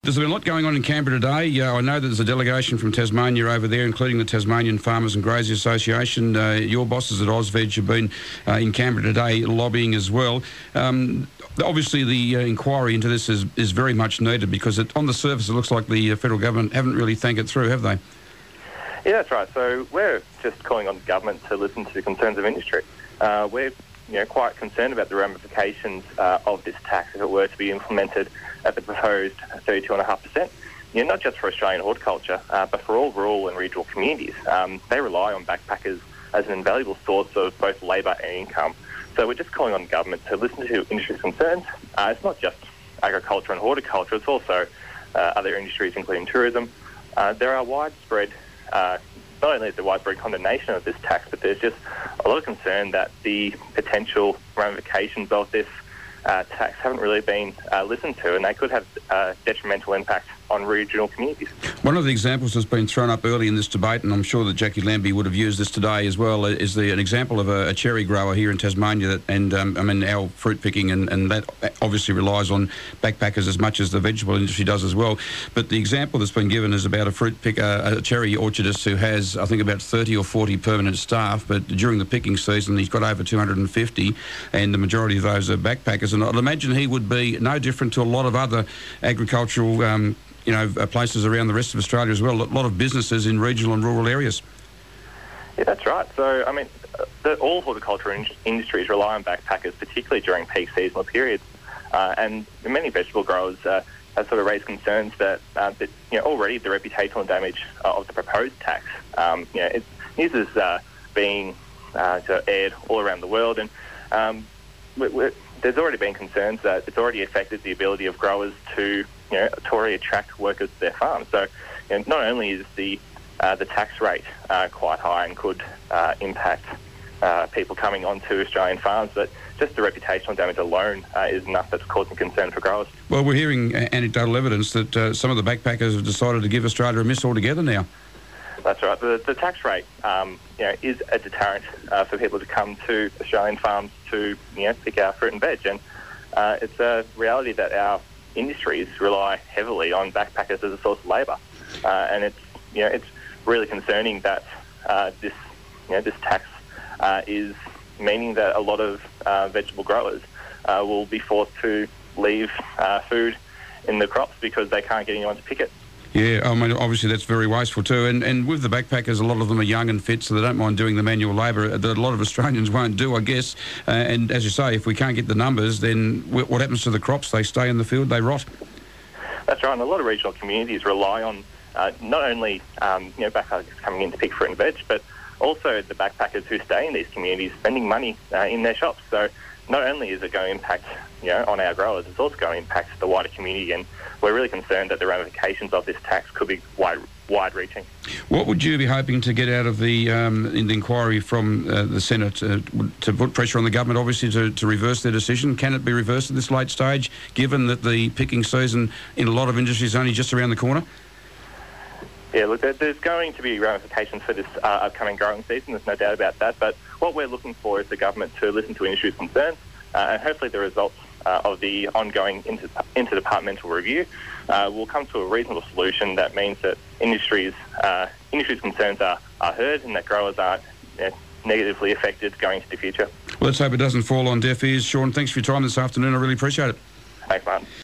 There's been a lot going on in Canberra today. I know that there's a delegation from Tasmania over there, including the Tasmanian Farmers and Graziers Association. Your bosses at AusVeg have been in Canberra today lobbying as well. Obviously, the inquiry into this is very much needed because on the surface it looks like the federal government haven't really think it through, have they? Yeah, that's right. So we're just calling on the government to listen to the concerns of industry. We're quite concerned about the ramifications of this tax if it were to be implemented at the proposed 32.5%. Not just for Australian horticulture, but for all rural and regional communities. They rely on backpackers as an invaluable source of both labour and income. So we're just calling on government to listen to industry's concerns. It's not just agriculture and horticulture, it's also other industries, including tourism. There are widespread, not only is there widespread condemnation of this tax, but there's just a lot of concern that the potential ramifications of this tax haven't really been listened to, and they could have detrimental impact on regional communities. One of the examples that's been thrown up early in this debate, and I'm sure that Jackie Lambie would have used this today as well, is an example of a cherry grower here in Tasmania, our fruit picking, and that obviously relies on backpackers as much as the vegetable industry does as well. But the example that's been given is about a cherry orchardist who has, I think, about 30 or 40 permanent staff, but during the picking season he's got over 250, and the majority of those are backpackers. And I'd imagine he would be no different to a lot of other agricultural places around the rest of Australia as well, a lot of businesses in regional and rural areas. Yeah, that's right. So, all horticulture industries rely on backpackers, particularly during peak seasonal periods. And many vegetable growers have sort of raised concerns that already the reputational damage of the proposed tax. News is being aired all around the world, and there's already been concerns that it's already affected the ability of growers to already attract workers to their farms. So, not only is the tax rate quite high and could impact people coming onto Australian farms, but just the reputational damage alone is enough that's causing concern for growers. Well, we're hearing anecdotal evidence that some of the backpackers have decided to give Australia a miss altogether now. That's right. The tax rate, is a deterrent for people to come to Australian farms to, pick our fruit and veg. And it's a reality that our industries rely heavily on backpackers as a source of labour. And it's really concerning that this tax is meaning that a lot of vegetable growers will be forced to leave food in the crops because they can't get anyone to pick it. Yeah, obviously that's very wasteful too. And with the backpackers, a lot of them are young and fit, so they don't mind doing the manual labour that a lot of Australians won't do, I guess. And as you say, if we can't get the numbers, then what happens to the crops? They stay in the field, they rot. That's right, and a lot of regional communities rely on not only backpackers coming in to pick fruit and veg, but also the backpackers who stay in these communities spending money in their shops. So not only is it going to impact on our growers, it's also going to impact the wider community, and we're really concerned that the ramifications of this tax could be wide-reaching. What would you be hoping to get out of the inquiry from the Senate to put pressure on the government, obviously, to reverse their decision? Can it be reversed at this late stage, given that the picking season in a lot of industries is only just around the corner? Yeah, look, there's going to be ramifications for this upcoming growing season, there's no doubt about that, but what we're looking for is the government to listen to industry's concerns, and hopefully the results of the ongoing interdepartmental review will come to a reasonable solution that means that industry's concerns are heard and that growers aren't negatively affected going into the future. Well, let's hope it doesn't fall on deaf ears. Sean, thanks for your time this afternoon. I really appreciate it. Thanks, Martin.